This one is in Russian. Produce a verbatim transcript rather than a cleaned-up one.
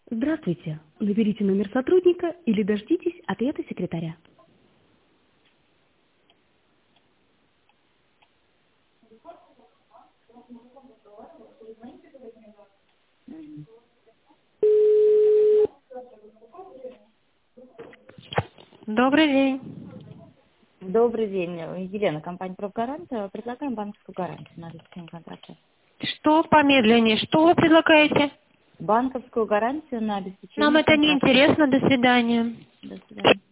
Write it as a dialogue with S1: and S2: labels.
S1: Здравствуйте. Наберите номер сотрудника или дождитесь ответа секретаря. Добрый день.
S2: Добрый день, Елена, компания «Профгарант». Предлагаем банковскую гарантию на обеспечение контракта.
S1: Что помедленнее? Что вы предлагаете?
S2: Банковскую гарантию на
S1: Нам
S2: обеспечение
S1: это не
S2: контракта.
S1: интересно. До свидания.
S2: До свидания.